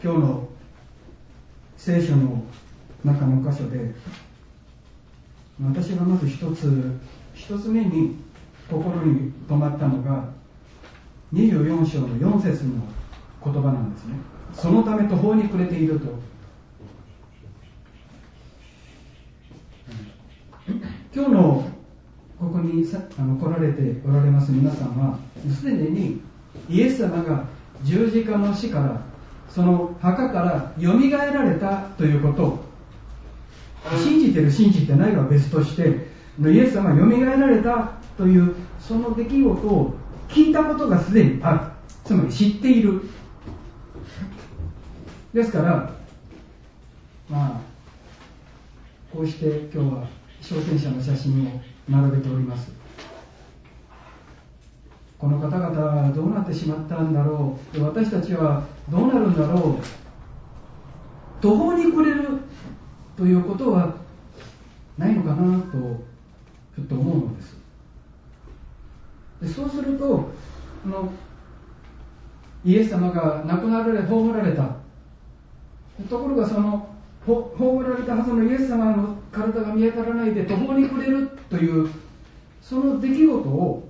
今日の聖書の中の箇所で、私がまず一つ目に心に留まったのが24章の4節の言葉なんですね。そのため途方に暮れていると。今日のここに来られておられます皆さんは、すでにイエス様が十字架の死から、その墓からよみがえられたということを信じてる信じてないは別として、イエス様がよみがえられたというその出来事を聞いたことがすでにある。つまり知っている。ですからこうして今日は昇天者の写真を並べております。この方々はどうなってしまったんだろう、私たちはどうなるんだろう、途方に暮れるということはないのかなとふっと思うのです。でそうするとイエス様が亡くなられ葬られたところが、その葬られたはずのイエス様の体が見当たらないで途方に暮れるというその出来事を、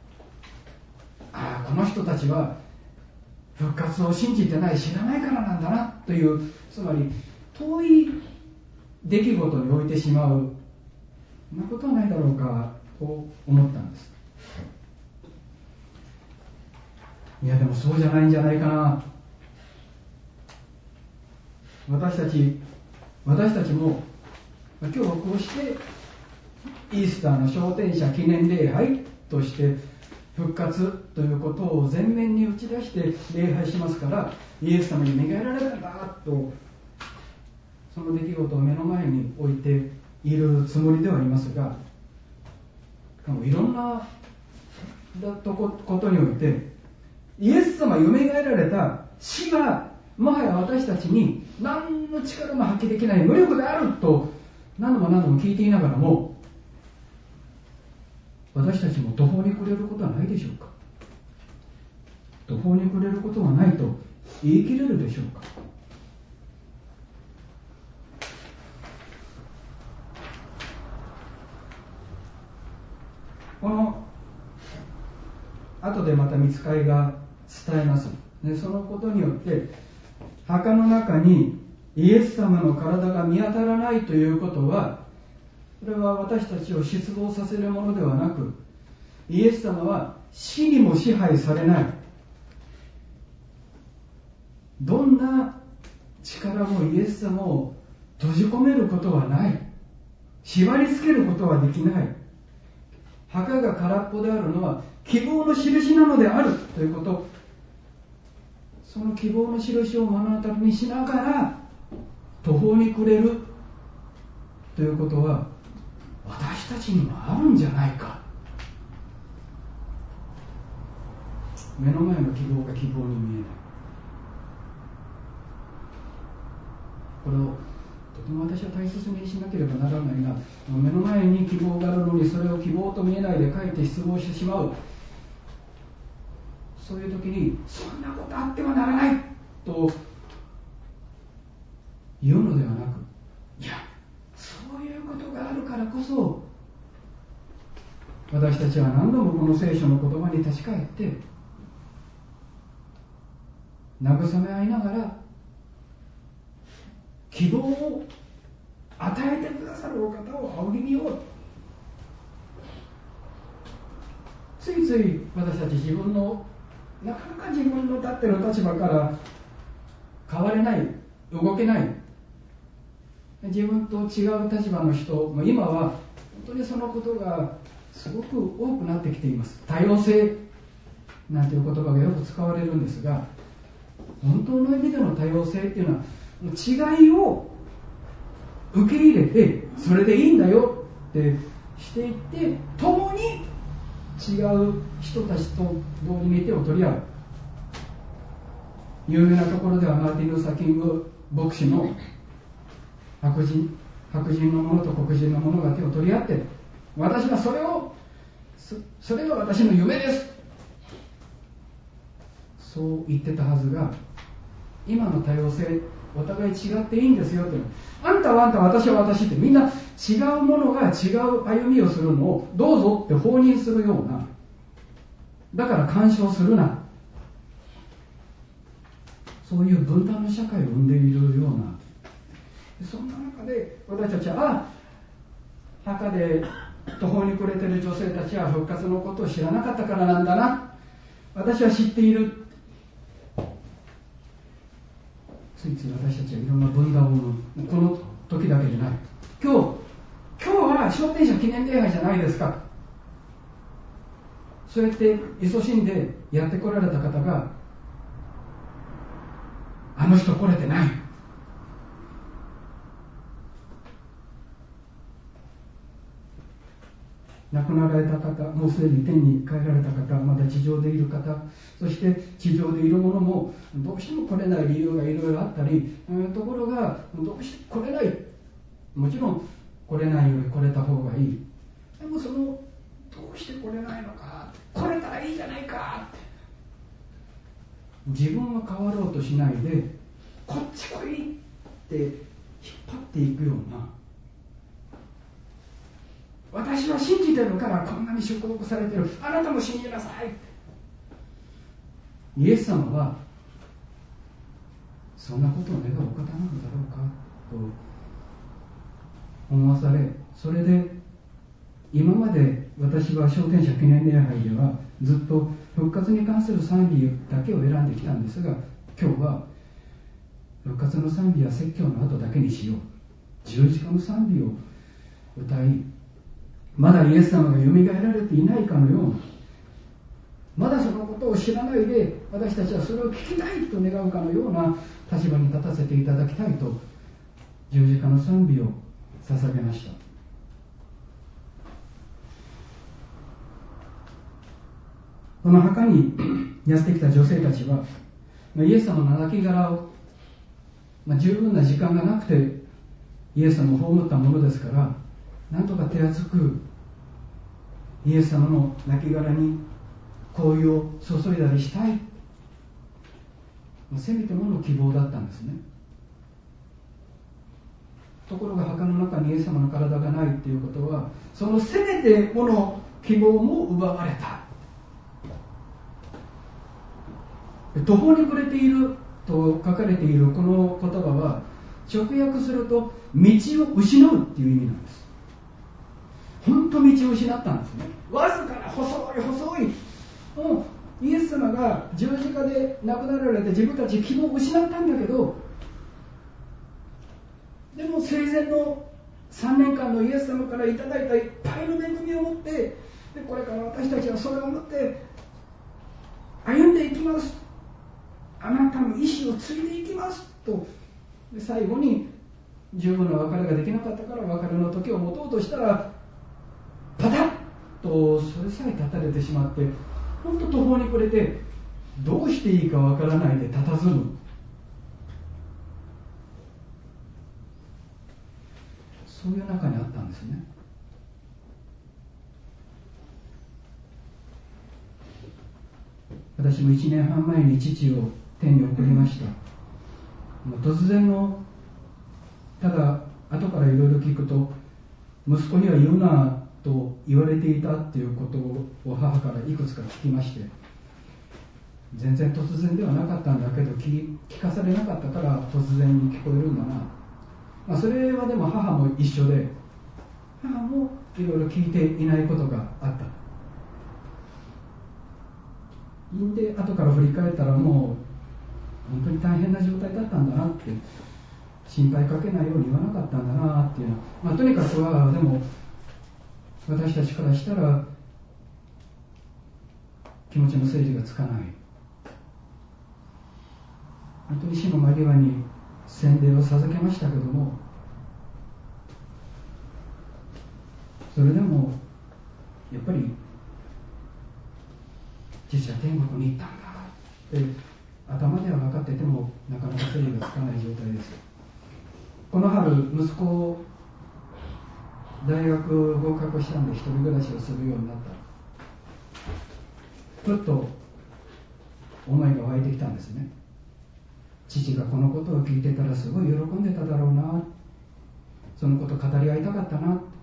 この人たちは復活を信じてない、知らないからなんだなという、つまり遠い出来事に置いてしまう、そんなことはないだろうかと思ったんです。いやでもそうじゃないんじゃないかな。私たちも今日はこうしてイースターの昇天者記念礼拝として復活ということを前面に打ち出して礼拝しますから、イエス様に願えられたんだと、その出来事を目の前に置いているつもりではいますが、いろんなことにおいてイエス様よみがえられた死がもはや私たちに何の力も発揮できない無力であると何度も聞いていながらも、私たちも途方に暮れることはないでしょうか。途方に暮れることはないと言い切れるでしょうか。この後でまた御使いが伝えます。でそのことによって墓の中にイエス様の体が見当たらないということは、これは私たちを失望させるものではなく、イエス様は死にも支配されない、どんな力もイエス様を閉じ込めることはない、縛り付けることはできない、墓が空っぽであるのは希望の印なのであるということ、その希望の印を目の当たりにしながら途方に暮れるということは私たちにもあるんじゃないか。目の前の希望が希望に見えない、これをとても私は大切にしなければならないが、目の前に希望があるのにそれを希望と見えないでかえって失望してしまう、そういう時にそんなことあってはならないと言うのではなく、いやそういうことがあるからこそ私たちは何度もこの聖書の言葉に立ち返って慰め合いながら希望を与えてくださるお方を仰ぎ見よう。ついつい私たち自分のなかなか自分の立っている立場から変われない、動けない、自分と違う立場の人、今は本当にそのことがすごく多くなってきています。多様性なんていう言葉がよく使われるんですが、本当の意味での多様性っていうのは違いを受け入れてそれでいいんだよってしていって、共に違う人たちと同時に手を取り合う。有名なところではマーティン・ルーサー・キング牧師の白人の者と黒人の者が手を取り合って、私はそれが私の夢です、そう言ってたはずが、 今の多様性、お互い違っていいんですよって、あんたはあんた、私は私って、みんな違うものが違う歩みをするのをどうぞって放任するような、だから干渉するな、そういう分断の社会を生んでいるような、そんな中で私たちは、墓で途方に暮れている女性たちは復活のことを知らなかったからなんだな、私は知っている。ついつい私たちはいろんな分断を生む。この時だけでない。今日は昇天者記念礼拝じゃないですか。そうやって勤しんでやってこられた方が、あの人来れてない、亡くなられた方、もうすでに天に帰られた方、まだ地上でいる方、そして地上でいる者もどうしても来れない理由がいろいろあったり、ところがどうして来れない、もちろん来れないより来れた方がいい。でもそのどうして来れないのか、来れたらいいじゃないかって、自分は変わろうとしないで、こっち来いって引っ張っていくような、私は信じてるからこんなに祝福されてる、あなたも信じなさい。イエス様はそんなことを願うお方なのだろうかと思わされ、それで今まで私は昇天者記念礼拝ではずっと復活に関する賛美だけを選んできたんですが、今日は復活の賛美は説教の後だけにしよう、十字架の賛美を歌い、まだイエス様がよみがえられていないかのような、まだそのことを知らないで私たちはそれを聞きたいと願うかのような立場に立たせていただきたいと、十字架の賛美を捧げました。この墓にやってきた女性たちは、イエス様の亡骸を、十分な時間がなくてイエス様を葬ったものですから、なんとか手厚くイエス様の亡骸に香油を注いだりしたい、せめてもの希望だったんですね。ところが墓の中にイエス様の体がないということは、そのせめてもの希望も奪われた。途方に暮れていると書かれているこの言葉は、直訳すると道を失うっていう意味なんです。本当道を失ったんですね。わずかな細いもうイエス様が十字架で亡くなられて自分たち希望を失ったんだけど、でも生前の3年間のイエス様からいただいたいっぱいの恵みを持って、でこれから私たちはそれを持って歩んでいきます、あなたの意志を継いでいきますと、で最後に十分な別れができなかったから別れの時を持とうとしたら、パタッとそれさえ断たれてしまって、本当途方に暮れてどうしていいかわからないで佇む、そういう中にあったんですね。私も1年半前に父を天に送りました。突然の、ただ後からいろいろ聞くと、息子には言うなと言われていたっていうことを母からいくつか聞きまして、全然突然ではなかったんだけど、聞かされなかったから突然に聞こえるんだな、それはでも母も一緒で、母もいろいろ聞いていないことがあった。で後から振り返ったら、もう本当に大変な状態だったんだなって、心配かけないように言わなかったんだなっていうのは、とにかくはでも私たちからしたら気持ちの整理がつかない。本当に死の間際に洗礼を授けましたけども、それでもやっぱり実は天国に行ったんだって頭では分かっててもなかなか整理がつかない状態です。この春息子大学合格したんで一人暮らしをするようになった。ふっと思いが湧いてきたんですね。 父がこのことを聞いてたらすごい喜んでただろうな、そのこと語り合いたかったな、